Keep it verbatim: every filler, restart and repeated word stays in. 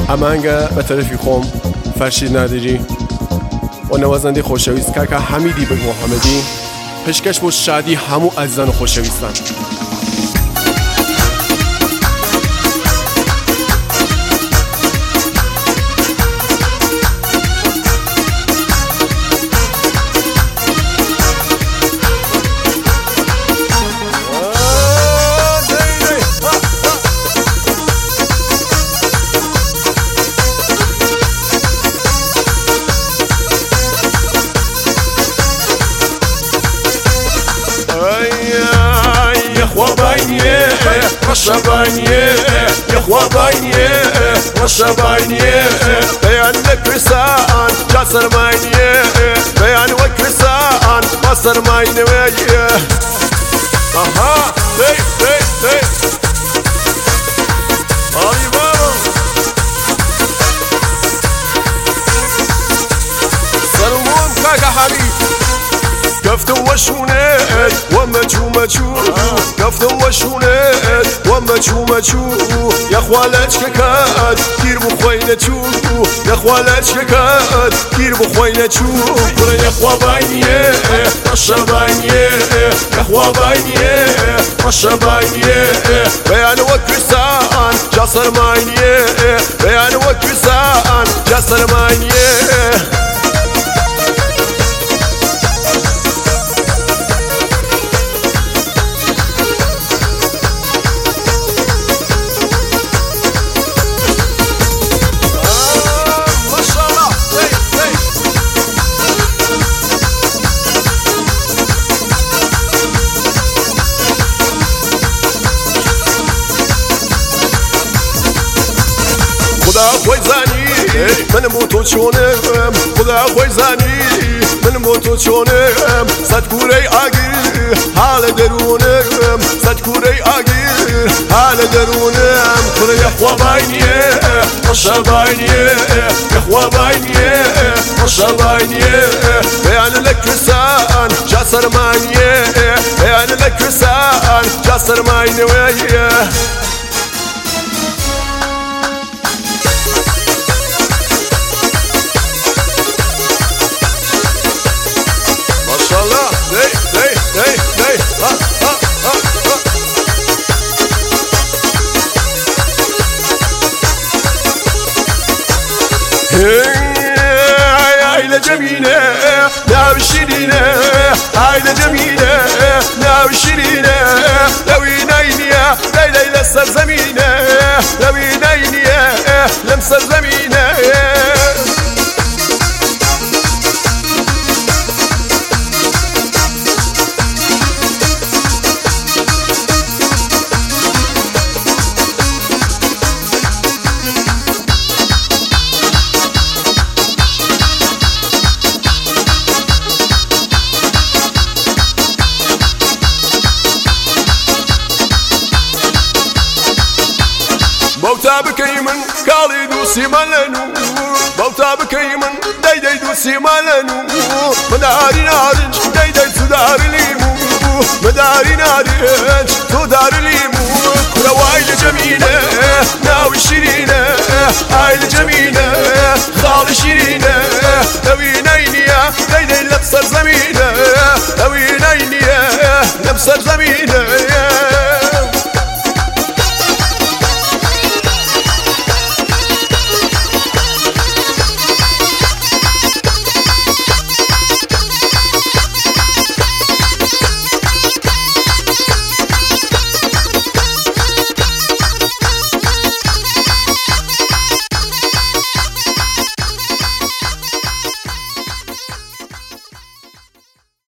امنگه به طرفی خوم فرشید نداری و نوازنده خوشویست که که حمیدی به محمدی پشکش بود شادی همو عزیزان خوشویستن. رشبانيه يا خوابانيه رشبانيه بيان لكرسان جاسر ماينيه بيان وكرسان مصر ماينيه اها هي هي هي علي بابا سلمون كاكا حبيب كفتم وشونات ومجو مجو كفتم وشونات ومجو مجو يا خوالات شكات كير بخوينتو يا خوالات شكات كير بخوينتو يا خوابانيه رشبانيه يا خوابانيه رشبانيه بيان وكرسان جاسر ماينيه بيان وكرسان جاسر ماينيه خدا خوی زنی من موتو چونم خدا خوی زنی من موتو چونم صد کوره آگیر حال درونم صد کوره آگیر حال درونم تو یا خوابانیه رشبانیه یا خوابانیه رشبانیه بیان لکرسان جاسر مانیه بیان لکرسان جاسر مانیه عيلة جميلة ناوي شيرينة عيلة جميلة ناوي شيرينة لوي ناينيا ليلى لسر زمينة لوي ناينيا لمسر زمينة بوتا بكي من قالي دوسي مالنو بوتا بكي من داي داي دوسي مالنو مداري نارنج داي داي تدار ليمو مداري نارنج تدار ليمو كل عائلة جميلة ناوي شيرينة عائلة جميلة خالي شيرينة لوي ناينيا داي داي لبسر زمينة لوي ناينيا لبسر زمينة